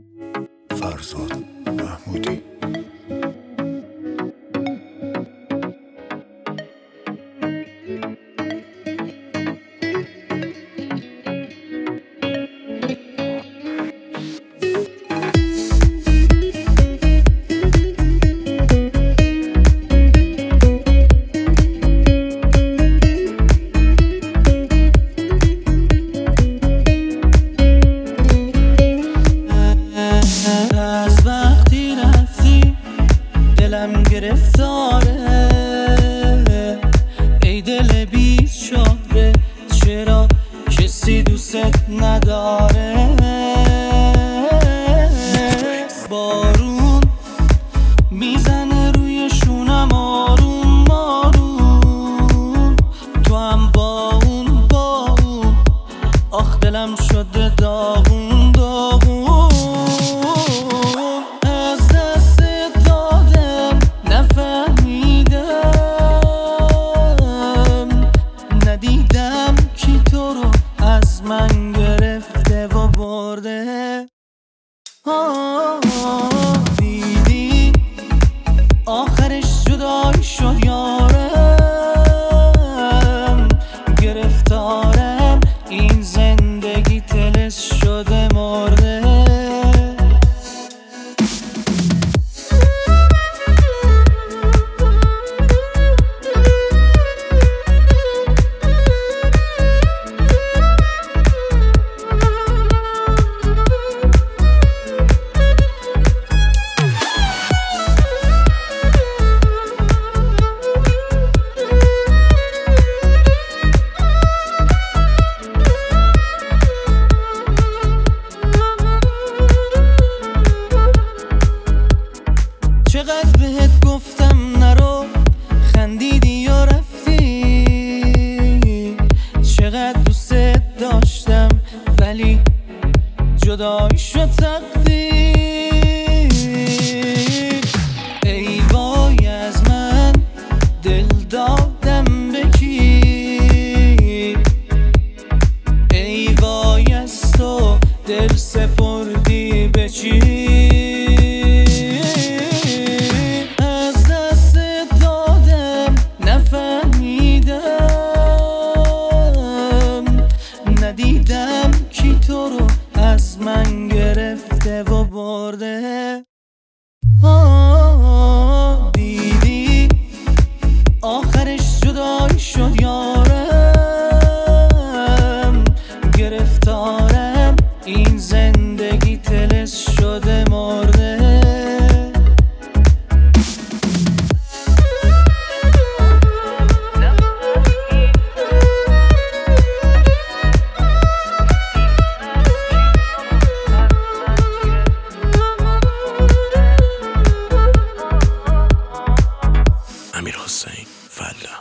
فرزاد محمودی. گرفتاره ای دل بیچاره، چرا کسی دوست نداره؟ بارون میزنه روی شونم آروم آروم، تو هم با اون آخ دلم شده داغون داغون. ندیدم کی تو رو از من گرفته و برده. دیدی آخرش جدایی شد یارم، گرفتارم این زندگی تلس شده مرده. چقدر بهت گفتم نرو، خندیدی یا رفتی، چقدر دوست داشتم ولی جدایی شد تقدیر. ای وای از من دل دادم به کی، ای وای از تو دل سپردی به چی؟ ندیدم کی تو رو از من گرفته و برده. دیدی آخرش جدایی شد یارم، گرفتارم این زندگی تلس شده مرده. امیر حسین فلا.